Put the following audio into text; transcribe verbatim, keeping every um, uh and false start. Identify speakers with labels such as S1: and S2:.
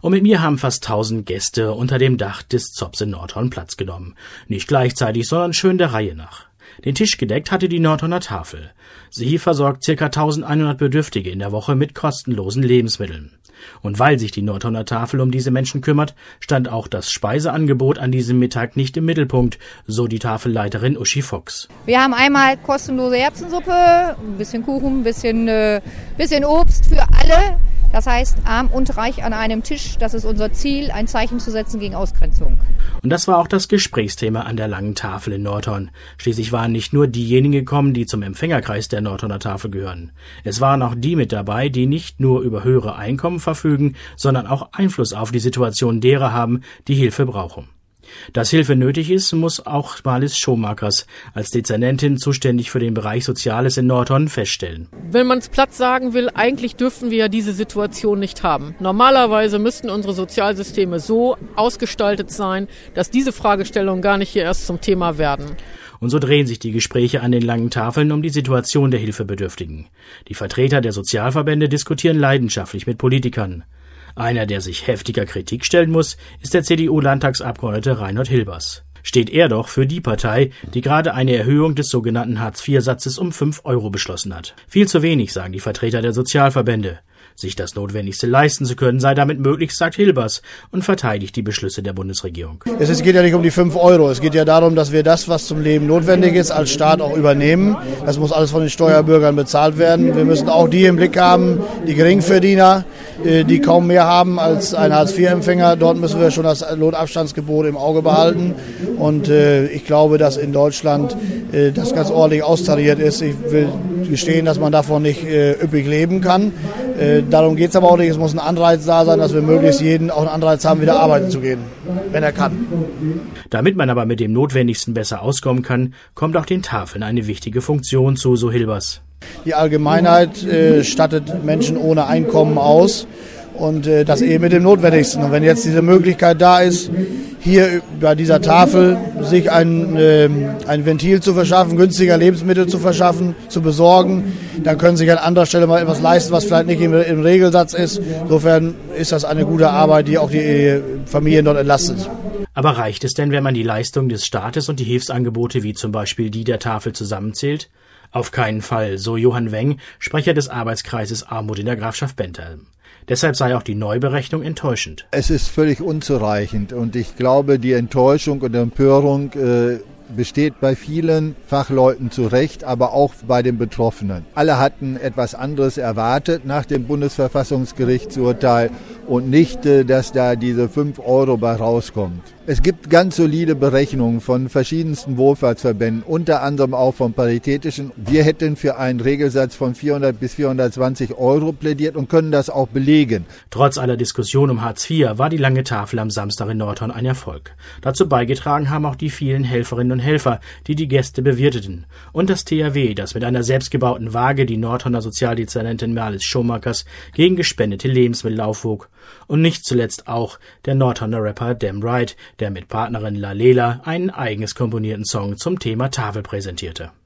S1: Und mit mir haben fast tausend Gäste unter dem Dach des Zops in Nordhorn Platz genommen. Nicht gleichzeitig, sondern schön der Reihe nach. Den Tisch gedeckt hatte die Nordhorner Tafel. Sie versorgt ca. eintausendeinhundert Bedürftige in der Woche mit kostenlosen Lebensmitteln. Und weil sich die Nordhorner Tafel um diese Menschen kümmert, stand auch das Speiseangebot an diesem Mittag nicht im Mittelpunkt, so die Tafelleiterin Uschi Fuchs.
S2: Wir haben einmal kostenlose Erbsensuppe, ein bisschen Kuchen, ein bisschen, äh, bisschen Obst für alle. Das heißt, arm und reich an einem Tisch, das ist unser Ziel, ein Zeichen zu setzen gegen Ausgrenzung.
S1: Und das war auch das Gesprächsthema an der langen Tafel in Nordhorn. Schließlich waren nicht nur diejenigen gekommen, die zum Empfängerkreis der Nordhorner Tafel gehören. Es waren auch die mit dabei, die nicht nur über höhere Einkommen verfügen, sondern auch Einfluss auf die Situation derer haben, die Hilfe brauchen. Dass Hilfe nötig ist, muss auch Marlies Schomakers als Dezernentin zuständig für den Bereich Soziales in Nordhorn feststellen.
S3: Wenn man es platt sagen will, eigentlich dürften wir ja diese Situation nicht haben. Normalerweise müssten unsere Sozialsysteme so ausgestaltet sein, dass diese Fragestellungen gar nicht hier erst zum Thema werden.
S1: Und so drehen sich die Gespräche an den langen Tafeln um die Situation der Hilfebedürftigen. Die Vertreter der Sozialverbände diskutieren leidenschaftlich mit Politikern. Einer, der sich heftiger Kritik stellen muss, ist der C D U-Landtagsabgeordnete Reinhold Hilbers. Steht er doch für die Partei, die gerade eine Erhöhung des sogenannten Hartz vier Satzes um fünf Euro beschlossen hat. Viel zu wenig, sagen die Vertreter der Sozialverbände. Sich das Notwendigste leisten zu können, sei damit möglich, sagt Hilbers und verteidigt die Beschlüsse der Bundesregierung.
S4: Es geht ja nicht um die fünf Euro. Es geht ja darum, dass wir das, was zum Leben notwendig ist, als Staat auch übernehmen. Das muss alles von den Steuerbürgern bezahlt werden. Wir müssen auch die im Blick haben, die Geringverdiener, die kaum mehr haben als ein Hartz vier Empfänger. Dort müssen wir schon das Lohnabstandsgebot im Auge behalten. Und ich glaube, dass in Deutschland das ganz ordentlich austariert ist. Ich will gestehen, dass man davon nicht üppig leben kann. Darum geht es aber auch nicht. Es muss ein Anreiz da sein, dass wir möglichst jeden auch einen Anreiz haben, wieder arbeiten zu gehen, wenn er kann.
S1: Damit man aber mit dem Notwendigsten besser auskommen kann, kommt auch den Tafeln eine wichtige Funktion zu, so Hilbers.
S4: Die Allgemeinheit äh, stattet Menschen ohne Einkommen aus und äh, das eben mit dem Notwendigsten. Und wenn jetzt diese Möglichkeit da ist, hier bei dieser Tafel sich ein, äh, ein Ventil zu verschaffen, günstiger Lebensmittel zu verschaffen, zu besorgen, dann können sich an anderer Stelle mal etwas leisten, was vielleicht nicht im, im Regelsatz ist. Insofern ist das eine gute Arbeit, die auch die Familien dort entlastet.
S1: Aber reicht es denn, wenn man die Leistung des Staates und die Hilfsangebote wie zum Beispiel die der Tafel zusammenzählt? Auf keinen Fall, so Johann Weng, Sprecher des Arbeitskreises Armut in der Grafschaft Bentheim. Deshalb sei auch die Neuberechnung enttäuschend.
S5: Es ist völlig unzureichend und ich glaube, die Enttäuschung und Empörung äh, besteht bei vielen Fachleuten zu Recht, aber auch bei den Betroffenen. Alle hatten etwas anderes erwartet nach dem Bundesverfassungsgerichtsurteil und nicht, dass da diese fünf Euro bei rauskommt. Es gibt ganz solide Berechnungen von verschiedensten Wohlfahrtsverbänden, unter anderem auch vom Paritätischen. Wir hätten für einen Regelsatz von vierhundert bis vierhundertzwanzig Euro plädiert und können das auch belegen.
S1: Trotz aller Diskussion um Hartz vier war die lange Tafel am Samstag in Nordhorn ein Erfolg. Dazu beigetragen haben auch die vielen Helferinnen und Helfer, die die Gäste bewirteten. Und das T H W, das mit einer selbstgebauten Waage die Nordhorner Sozialdezernentin Marlies Schomakers gegen gespendete Lebensmittel aufwog. Und nicht zuletzt auch der Nordhorner Rapper Damn Right, der mit Partnerin La Lela einen eigens komponierten Song zum Thema Tafel präsentierte.